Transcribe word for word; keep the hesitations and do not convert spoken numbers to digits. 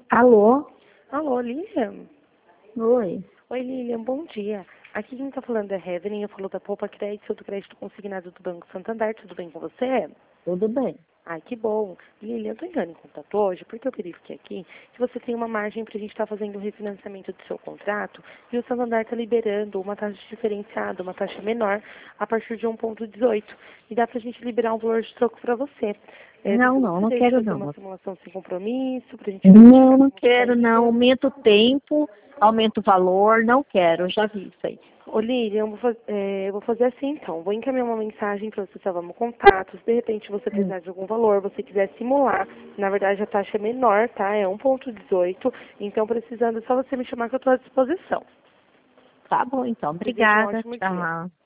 Alô? Alô, Lilian? Oi. Oi, Lilian, bom dia. Aqui quem está falando é a Evelyn, eu falo da Poupa Crédito, do crédito consignado do Banco Santander. Tudo bem com você? Tudo bem. Ai, que bom. Lilian, eu estou entrando em contato hoje porque eu verifiquei aqui que você tem uma margem para a gente estar fazendo o refinanciamento do seu contrato e o Santander está liberando uma taxa diferenciada, uma taxa menor, a partir de um ponto dezoito. E dá para a gente liberar um valor de troco para você. É, Não, você não, não gostaria de quero fazer não. uma moça. simulação sem compromisso, para a gente Não, verificar não como quero não. ficaria? Aumenta o tempo, aumenta o valor, não quero. Eu já vi isso aí. Ô, Lilian, eu vou, faz- é, eu vou fazer assim então. Vou encaminhar uma mensagem para você salvar meu contato. Se de repente você Hum. precisar de algum valor, você quiser simular. Na verdade, a taxa é menor, tá? É um ponto dezoito. Então, precisando, é só você me chamar que eu estou à disposição. Tá bom, então. Desejo um Obrigada. ótimo dia. Tchau.